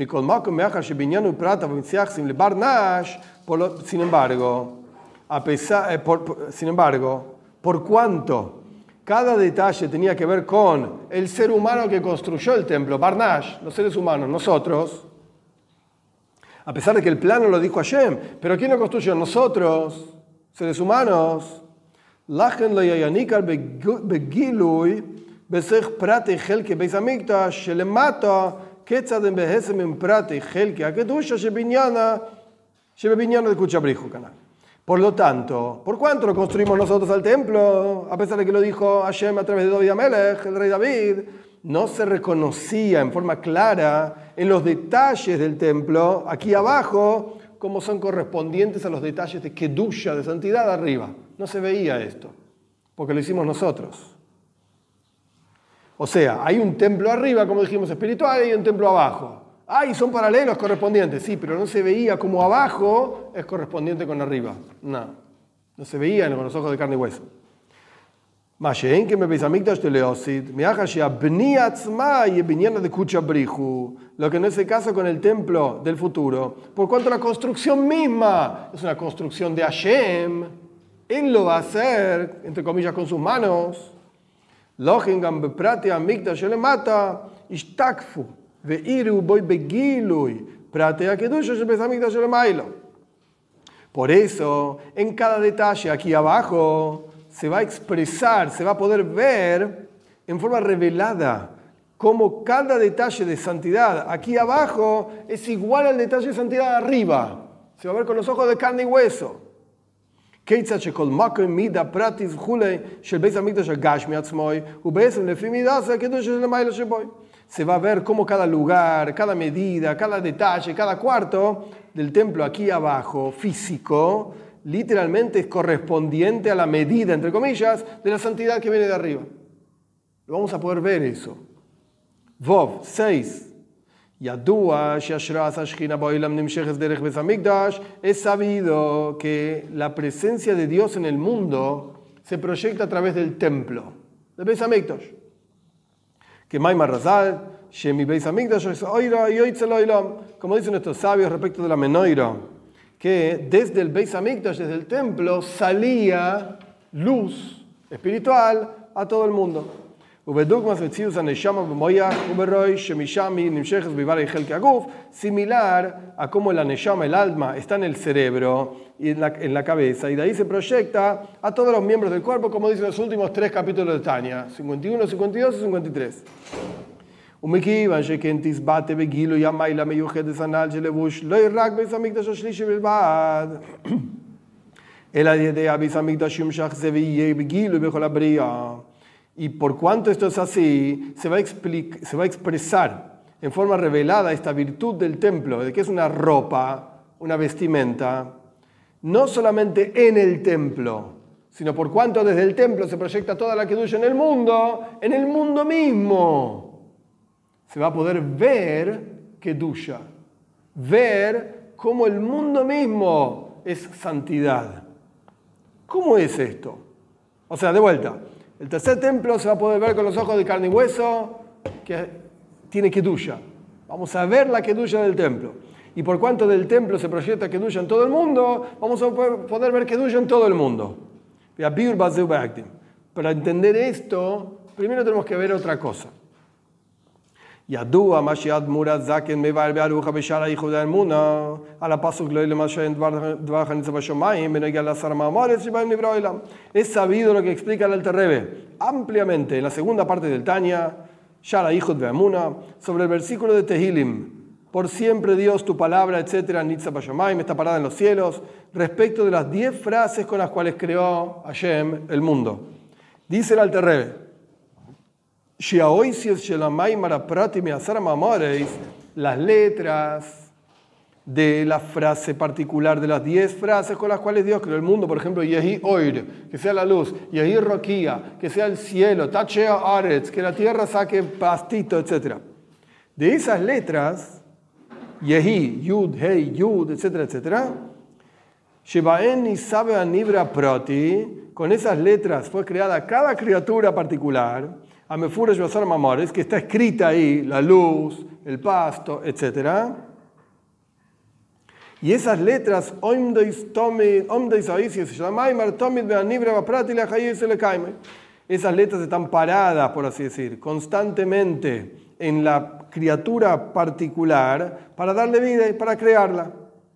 Sin embargo, a pesar, eh, por, por, sin embargo, por cuanto cada detalle tenía que ver con el ser humano que construyó el templo, Barnash, los seres humanos, nosotros, a pesar de que el plano lo dijo Hashem, pero ¿quién lo construyó? Nosotros, seres humanos. לכן לא היה ניכר בגילוי בסך פרטי חלקי בית המקדש שלמטה כיצד הם בהסם עם פרטי חלקי הקדושה שבבניינה שבבניינה de Kuchabrihu. Por lo tanto, ¿por cuánto lo construimos nosotros al templo? A pesar de que lo dijo Hashem a través de David Amelech, el rey David, no se reconocía en forma clara en los detalles del templo, aquí abajo, como son correspondientes a los detalles de kedusha, de santidad arriba. No se veía esto, porque lo hicimos nosotros. O sea, hay un templo arriba, como dijimos, espiritual, y un templo abajo. Ah, y son paralelos correspondientes, sí, pero no se veía como abajo es correspondiente con arriba. No, no se veía con los ojos de carne y hueso. Lo que no es el caso con el templo del futuro, por cuanto la construcción misma es una construcción de Hashem, Él lo va a hacer, entre comillas, con sus manos. Por eso, en cada detalle aquí abajo, se va a expresar, se va a poder ver en forma revelada cómo cada detalle de santidad aquí abajo es igual al detalle de santidad arriba. Se va a ver con los ojos de carne y hueso. כיצד שכל מקום מידה פרטי וכולי של בית המקדש הגשמי עצמו הוא בעצם לפי מידה זה הקדוש של המעלה שבו. Se va a ver cómo cada lugar, cada medida, cada detalle, cada cuarto del templo aquí abajo, físico, literalmente es correspondiente a la medida, entre comillas, de la santidad que viene de arriba. Lo vamos a poder ver eso. Vov, seis. Yadua, Shashras, Ashkina, Boilam, Nimsheches, Derech, Besamikdash. Es sabido que la presencia de Dios en el mundo se proyecta a través del templo, de Besamikdash. Que Maimar Razal, Shemi Besamikdash, Oira y Oitzel Oilam. Como dicen nuestros sabios respecto de la Menoira, que desde el Beis Hamikdash, desde el templo, salía luz espiritual a todo el mundo. Similar a cómo la neshama, el alma, está en el cerebro y en la, en la cabeza, y de ahí se proyecta a todos los miembros del cuerpo, como dicen los últimos tres capítulos de Tanya, cincuenta y uno, cincuenta y dos y cincuenta y tres. ומכיוון שכן תסבטה בגילוי המיילה מיוחדת הנ"ל שלבוש לא רק בית המקדש השלישי בלבד, אלא על ידי בית המקדש ימשך זה ויהיה בגילוי בכל הבריאה. Y por cuanto esto es así, se va, a explic- se va a expresar en forma revelada esta virtud del templo, de que es una ropa, una vestimenta, no solamente en el templo, sino por cuanto desde el templo se proyecta toda la kedusha en el mundo, en el mundo mismo. Se va a poder ver kedusha, ver cómo el mundo mismo es santidad. ¿Cómo es esto? O sea, de vuelta, el tercer templo se va a poder ver con los ojos de carne y hueso, que tiene kedusha. Vamos a ver la kedusha del templo. Y por cuanto del templo se proyecta kedusha en todo el mundo, vamos a poder ver kedusha en todo el mundo. Para entender esto, primero tenemos que ver otra cosa. ידוע מה שיאדמו"ר הזקן מבאר בארוחה בשער הייחוד האמונה על הפסוק לא למה שאין דברך נמצא בשמיים בנוגע לעשר המאמרות שבהם נברא העולם. Es sabido lo que explica el Alter Rebbe ampliamente en la segunda parte del Tanya, Shara Yichud Ve'amuna, sobre el versículo de Tehilim. Por siempre Dios, tu palabra, etcétera, Nitza Bashamayim, está parada en los cielos, respecto de las diez frases con las cuales creó Hashem el mundo. Dice el Alter Rebbe, las letras de la frase particular de las diez frases con las cuales Dios creó el mundo, por ejemplo, Yehi Oir, que sea la luz, Yehi Rokia, que sea el cielo, Tachea Aretz, que la tierra saque pastito, etcétera. De esas letras, Yehi, Yud, Hei, Yud, etcétera, etcétera, Shebaen Nisabe Anibra Proti, con esas letras fue creada cada criatura particular, Amefurash Basar Mamores, que está escrita ahí, la luz, el pasto, etcétera. Y esas letras, esas letras están paradas, por así decir, constantemente en la criatura particular para darle vida y para crearla.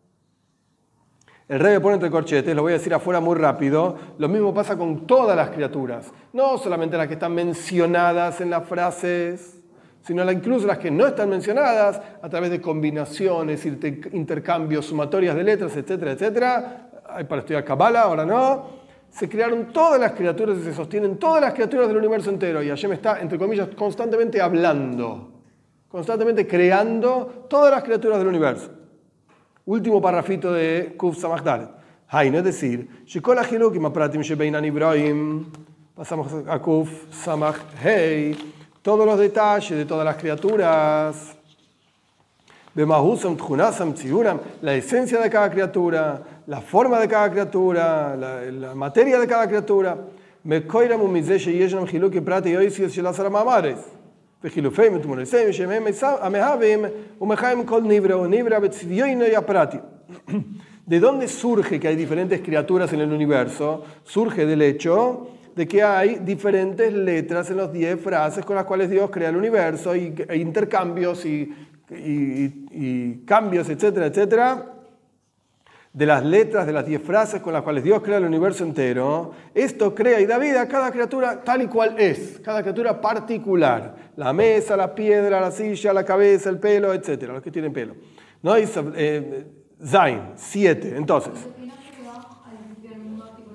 El Rebbe pone entre corchetes, lo voy a decir afuera muy rápido, lo mismo pasa con todas las criaturas, no solamente las que están mencionadas en las frases, sino incluso las que no están mencionadas a través de combinaciones, intercambios, sumatorias de letras, etcétera, etcétera. Hay para estudiar Kabbalah, ahora no. Se crearon todas las criaturas y se sostienen todas las criaturas del universo entero. Y Hashem está, entre comillas, constantemente hablando, constantemente creando todas las criaturas del universo. Último parrafito de Kuf Samach Dalet. Hay, no es decir, Shekol Achilukim Apratim Shebeinan Ibrahim. Pasamos a Kuf Samach Hei. Todos los detalles de todas las criaturas. Bemahusam Tchunasam Tziuram. La esencia de cada criatura, la forma de cada criatura, la, la materia de cada criatura. Mekoiram Umize Sheyeshnam Chilukim Prati Yoisies Shelasar Mamares. ¿De dónde surge que hay diferentes criaturas en el universo? Surge del hecho de que hay diferentes letras en las diez frases con las cuales Dios crea el universo y, e intercambios y, y, y cambios, etcétera, etcétera. De las letras de las diez frases con las cuales Dios crea el universo entero, esto crea y da vida a cada criatura tal y cual es, cada criatura particular. La mesa, la piedra, la silla, la cabeza, el pelo, etcétera, los que tienen pelo. ¿No? Eh, Zain, siete, entonces.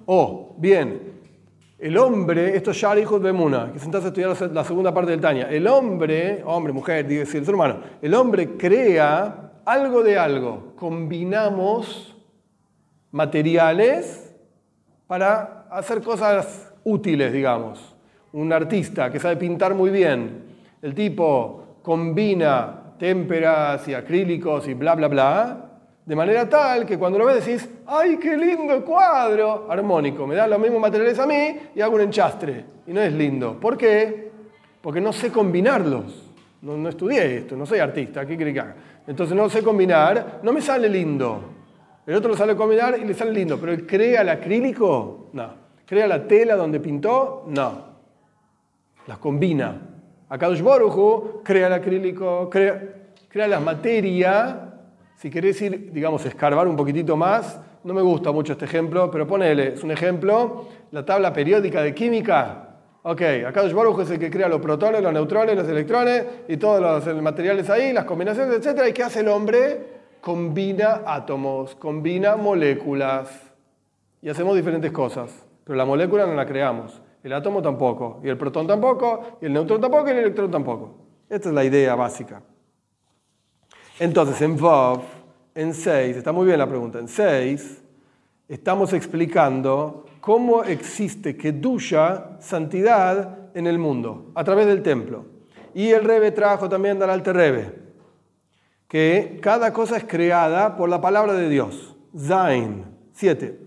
O, bien, el hombre, esto ya dijo Bemuna, que sentás a estudiar la segunda parte del Tanya. El hombre, hombre, mujer, digo, el ser humano, el hombre crea algo de algo. Combinamos materiales para hacer cosas útiles, digamos. Un artista que sabe pintar muy bien, el tipo combina témperas y acrílicos y bla, bla, bla, de manera tal que cuando lo ves decís, ¡ay, qué lindo cuadro! Armónico, me dan los mismos materiales a mí y hago un enchastre. Y no es lindo. ¿Por qué? Porque no sé combinarlos. No, no estudié esto, no soy artista, ¿qué cree que haga? Entonces no sé combinar, no me sale lindo. El otro lo sabe combinar y le sale lindo, pero él crea el acrílico, no. Crea la tela donde pintó, no. Las combina. Akadosh Baruj Hu crea el acrílico, crea, crea la materia. Si querés ir, digamos, escarbar un poquitito más, no me gusta mucho este ejemplo, pero ponele, es un ejemplo, la tabla periódica de química. Ok, Akadosh Baruj Hu es el que crea los protones, los neutrones, los electrones y todos los materiales ahí, las combinaciones, etcétera. ¿Y qué hace el hombre? Combina átomos, combina moléculas. Y hacemos diferentes cosas, pero la molécula no la creamos. El átomo tampoco, y el protón tampoco, y el neutrón tampoco, y el electrón tampoco. Esta es la idea básica. Entonces, en Vav, en seis, está muy bien la pregunta, en seis, estamos explicando cómo existe Kedusha, santidad, en el mundo, a través del templo. Y el Rebbe trajo también del Alter Rebbe, que cada cosa es creada por la palabra de Dios. Zain, siete.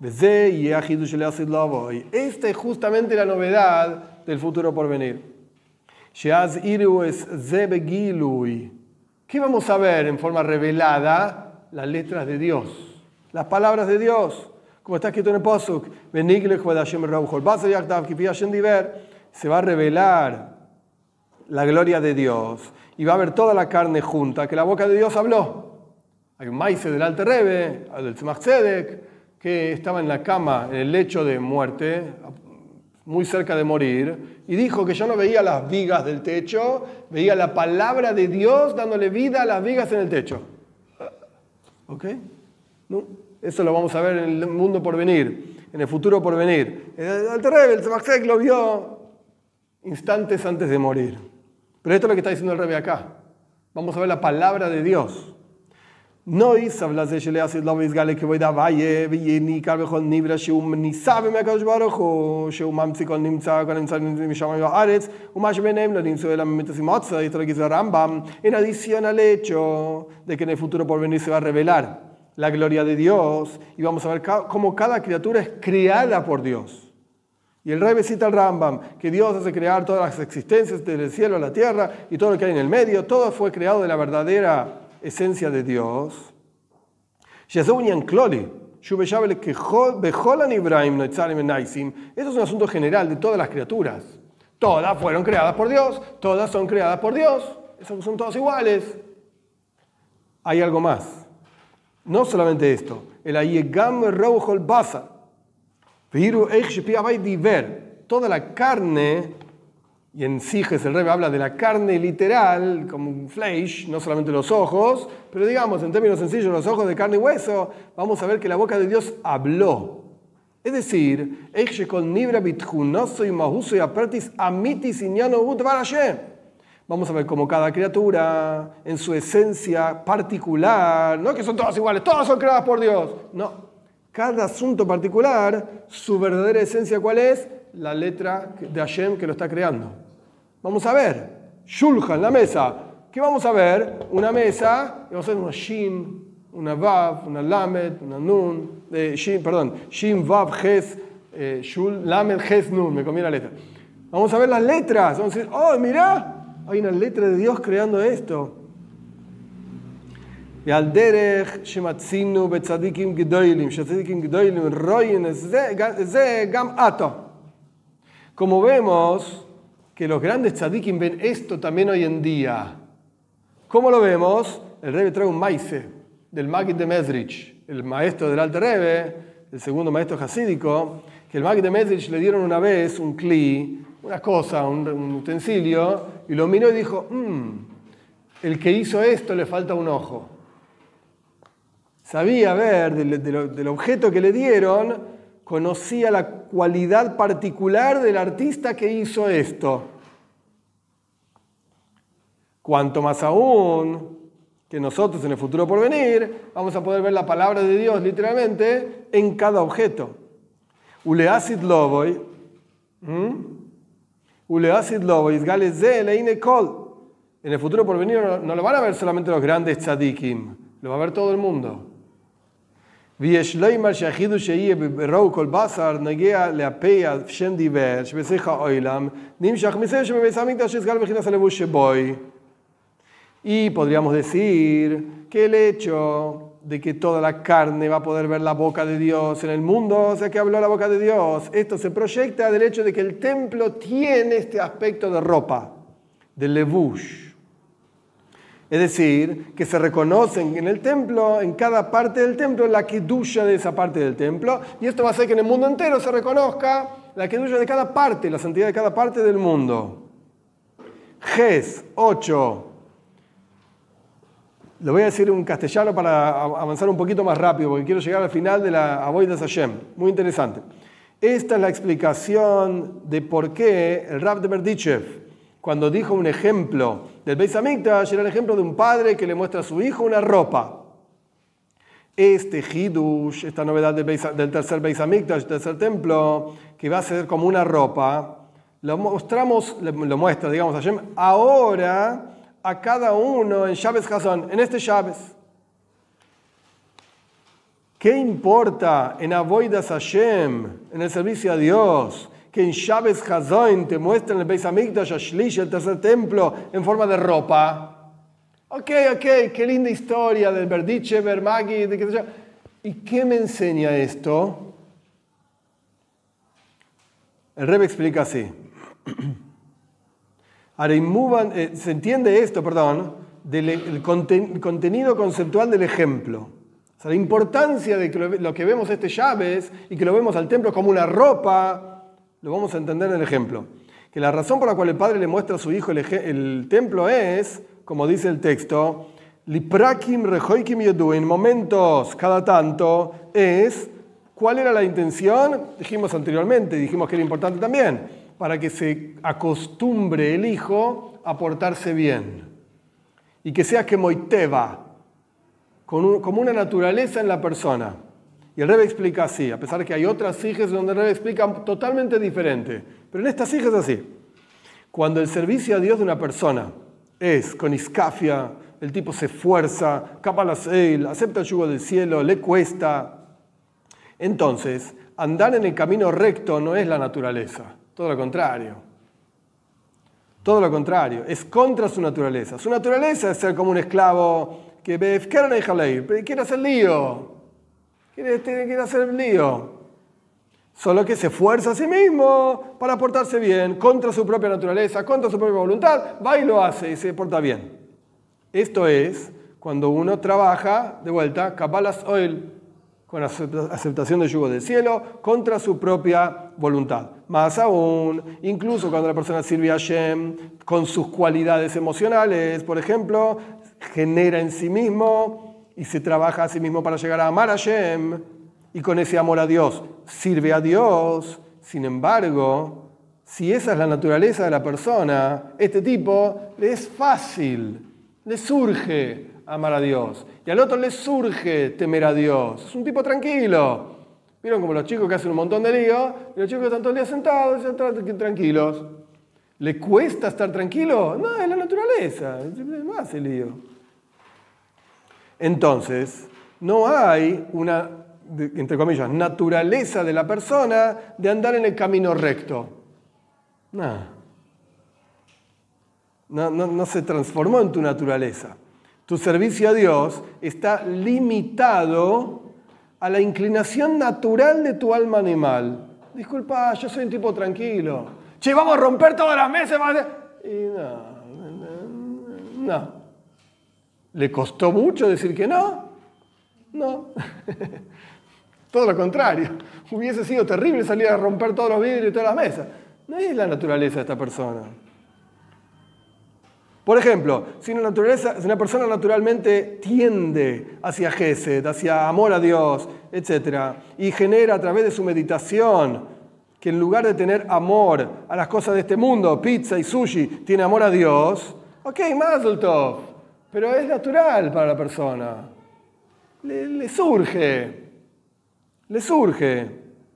Esta es justamente la novedad del futuro por venir. ¿Qué vamos a ver en forma revelada? Las letras de Dios, las palabras de Dios, como está escrito en el Pasuk, se va a revelar la gloria de Dios y va a haber toda la carne junta, que la boca de Dios habló. Hay un maíz del Alter Rebbe, del Tzemach Tzedek, que estaba en la cama, en el lecho de muerte, muy cerca de morir, y dijo que yo no veía las vigas del techo, veía la palabra de Dios dándole vida a las vigas en el techo. ¿Ok? ¿No? Eso lo vamos a ver en el mundo por venir, en el futuro por venir. El Alter Rebbe, el Tzemach Tzedek, lo vio instantes antes de morir. Pero esto es lo que está diciendo el Rebbe acá. Vamos a ver la palabra de Dios. No es hablar de que le hace la vez gale que voy a valle y ni carbe con nibra shum ni sabe me akadosh baruch hu shum mamtzi con nimtza con nimtza mi shama haaretz u mash benem lo nimtzo el metasimotza y esto lo que dice Rambam en adición al hecho de que en el futuro por venir se va a revelar la gloria de Dios y vamos a ver cómo cada criatura es creada por Dios. Y el Rebbe cita al Rambam que Dios hace crear todas las existencias del cielo a la tierra y todo lo que hay en el medio, todo fue creado de la verdadera esencia de Dios. Esto es un asunto general de todas las criaturas. Todas fueron creadas por Dios, todas son creadas por Dios, son todas iguales. Hay algo más. No solamente esto. El ayegam reuchol basa. Toda la carne. Y en Sijes el Rebbe habla de la carne literal, como un fleish, no solamente los ojos, pero digamos, en términos sencillos, los ojos de carne y hueso, vamos a ver que la boca de Dios habló. Es decir, vamos a ver cómo cada criatura, en su esencia particular, no que son todas iguales, todas son creadas por Dios, no. Cada asunto particular, su verdadera esencia, ¿cuál es? La letra de Hashem que lo está creando. Vamos a ver, Shulchan, la mesa. ¿Qué vamos a ver? Una mesa, y vamos a ver una Shin, una Vav, una Lamed, una Nun, eh, Shin, perdón, Shin, Vav, Ches, eh, Shul, Lamed, Ches, Nun, me comí la letra. Vamos a ver las letras, vamos a decir, oh, mirá, hay una letra de Dios creando esto. Y al derech shematzinu betzadikim gedoilim, shematzadikim gedoilim royen ze gam ato. Como vemos que los grandes tzadikim ven esto también hoy en día. ¿Cómo lo vemos? El Rebbe trae un maíz del Maggid de Mezrich, el maestro del Alter Rebbe, el segundo maestro jasídico, que el Maggid de Mezrich le dieron una vez un kli, una cosa, un, un utensilio, y lo miró y dijo, mmm, el que hizo esto le falta un ojo. Sabía ver del, del, del objeto que le dieron conocía la cualidad particular del artista que hizo esto. Cuanto más aún que nosotros en el futuro por venir vamos a poder ver la palabra de Dios literalmente en cada objeto. Uleasid lovoy, uleasid lovoy, isgaleze leine kol. En el futuro por venir no, no lo van a ver solamente los grandes tzadikim, lo va a ver todo el mundo. ויש לומר שהחידוש שיהיה ברואו כל בשר נוגע להפה שם דיבר שבשיח העולם נמשך מזה שבבית המקדש יסגל בחינת הלבוש שבוי. Y podríamos decir que el hecho de que toda la carne va a poder ver la boca de Dios en el mundo, o sea que habló la boca de Dios, esto se proyecta del hecho de que el templo tiene este aspecto de ropa, de levush. Es decir, que se reconocen en el templo, en cada parte del templo, la kedusha de esa parte del templo, y esto va a hacer que en el mundo entero se reconozca la kedusha de cada parte, la santidad de cada parte del mundo. Ges ocho. Lo voy a decir en castellano para avanzar un poquito más rápido, porque quiero llegar al final de la Avodas Hashem. Muy interesante. Esta es la explicación de por qué el Rav de Berdichev, cuando dijo un ejemplo del Beis Hamikdash, era el ejemplo de un padre que le muestra a su hijo una ropa. Este Hidush, esta novedad del, Beis, del tercer Beis Hamikdash, tercer templo, que va a ser como una ropa, lo mostramos, lo muestra, digamos, Hashem, ahora a cada uno en Shabbos Hazón, en este Shabbos. ¿Qué importa en Avodas Hashem, en el servicio a Dios, que en Shabbos Hazón te muestran el Beis Hamikdash, Ashlish, el tercer templo, en forma de ropa? Ok, ok, qué linda historia del Berdichev, Bermagi, de qué sé yo. ¿Y qué me enseña esto? El Rebbe explica así. Eh, se entiende esto, perdón, del conten, contenido conceptual del ejemplo. O sea, la importancia de que lo, lo que vemos este Shabbos y que lo vemos al templo como una ropa, lo vamos a entender en el ejemplo. Que la razón por la cual el padre le muestra a su hijo el, el templo es, como dice el texto, liprakim rehoikim yodu, en momentos cada tanto, es, ¿cuál era la intención? Dijimos anteriormente, dijimos que era importante también, para que se acostumbre el hijo a portarse bien. Y que sea kemoiteva, como una naturaleza en la persona. Y el Rebbe explica así, a pesar de que hay otras hijas donde el Rebbe explica totalmente diferente. Pero en estas hijas es así. Cuando el servicio a Dios de una persona es con iskafia, el tipo se esfuerza, capa la seil, acepta el yugo del cielo, le cuesta. Entonces, andar en el camino recto no es la naturaleza. Todo lo contrario. Todo lo contrario. Es contra su naturaleza. Su naturaleza es ser como un esclavo que quiere hacer lío. Quiere, quiere hacer lío. Solo que se esfuerza a sí mismo para portarse bien, contra su propia naturaleza, contra su propia voluntad. Va y lo hace y se porta bien. Esto es cuando uno trabaja, de vuelta, Kabbalas Oil, con aceptación del yugo del cielo, contra su propia voluntad. Más aún, incluso cuando la persona sirve a Hashem con sus cualidades emocionales, por ejemplo, genera en sí mismo y se trabaja a sí mismo para llegar a amar a Hashem, y con ese amor a Dios sirve a Dios. Sin embargo, si esa es la naturaleza de la persona, este tipo le es fácil, le surge amar a Dios. Y al otro le surge temer a Dios. Es un tipo tranquilo. ¿Vieron como los chicos que hacen un montón de lío? Y los chicos que están todo el día sentados y están tranquilos. ¿Le cuesta estar tranquilo? No, es la naturaleza. No hace lío. Entonces, no hay una, entre comillas, naturaleza de la persona de andar en el camino recto. No. No, no, no se transformó en tu naturaleza. Tu servicio a Dios está limitado a la inclinación natural de tu alma animal. Disculpa, yo soy un tipo tranquilo. Che, vamos a romper todas las mesas. Y no, no, no. ¿Le costó mucho decir que no? No. Todo lo contrario. Hubiese sido terrible salir a romper todos los vidrios y todas las mesas. No es la naturaleza de esta persona. Por ejemplo, si una, naturaleza, si una persona naturalmente tiende hacia Gesed, hacia amor a Dios, etcétera, y genera a través de su meditación que en lugar de tener amor a las cosas de este mundo, pizza y sushi, tiene amor a Dios, ok, Mazel Tov, pero es natural para la persona. Le, le surge, le surge.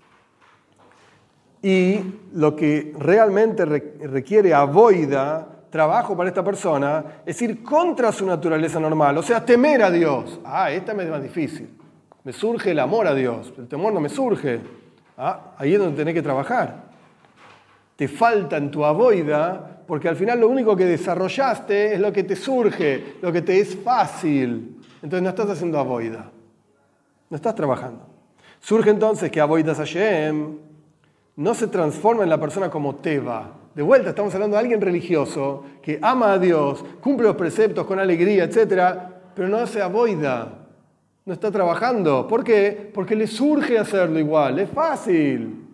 Y lo que realmente requiere avoida, trabajo para esta persona, es ir contra su naturaleza normal, o sea, temer a Dios. Ah, esta me es más difícil. Me surge el amor a Dios, el temor no me surge. Ah, ahí es donde tenés que trabajar. Te falta en tu avoida, porque al final lo único que desarrollaste es lo que te surge, lo que te es fácil. Entonces no estás haciendo avoida, no estás trabajando. Surge entonces que avoidas Hashem no se transforma en la persona como teva. De vuelta, estamos hablando de alguien religioso que ama a Dios, cumple los preceptos con alegría, etcétera, pero no hace avoida, no está trabajando. ¿Por qué? Porque le surge hacerlo igual, es fácil.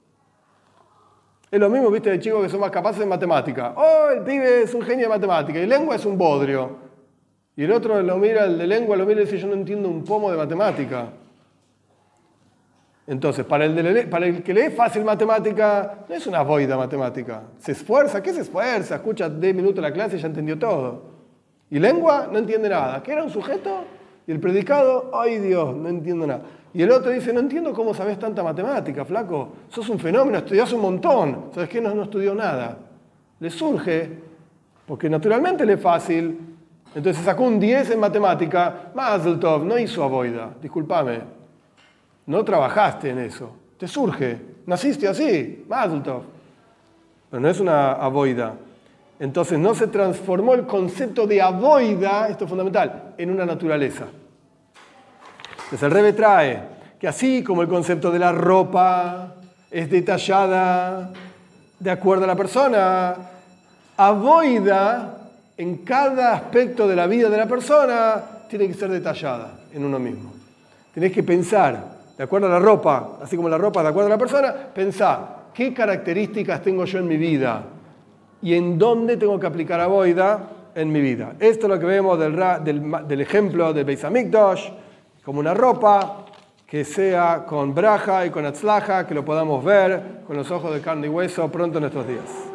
Es lo mismo, viste, de chicos que son más capaces en matemática. Oh, el pibe es un genio de matemática y lengua es un bodrio. Y el otro lo mira, el de lengua lo mira y dice, yo no entiendo un pomo de matemática. Entonces, para el, de, para el que lee fácil matemática, no es una avoida matemática. Se esfuerza, ¿qué se esfuerza? Escucha diez minutos la clase y ya entendió todo. Y lengua, no entiende nada. ¿Qué era un sujeto? Y el predicado, ¡ay Dios! No entiendo nada. Y el otro dice, no entiendo cómo sabes tanta matemática, flaco. Sos un fenómeno, estudiás un montón. ¿Sabes qué? No, no estudió nada. Le surge, porque naturalmente le es fácil. Entonces sacó un diez en matemática. Mazel Tov, no hizo avoida. Discúlpame. No trabajaste en eso. Te surge. Naciste así. Mazel Tov. Pero no es una avoida. Entonces no se transformó el concepto de avoida, esto es fundamental, en una naturaleza. Entonces el Rebbe trae que así como el concepto de la ropa es detallada de acuerdo a la persona, avoida en cada aspecto de la vida de la persona tiene que ser detallada en uno mismo. Tenés que pensar, de acuerdo a la ropa, así como la ropa de acuerdo a la persona, pensá, ¿qué características tengo yo en mi vida? ¿Y en dónde tengo que aplicar avoida en mi vida? Esto es lo que vemos del, del, del ejemplo del Beis Hamikdash, como una ropa que sea con braja y con atzlaja, que lo podamos ver con los ojos de carne y hueso pronto en nuestros días.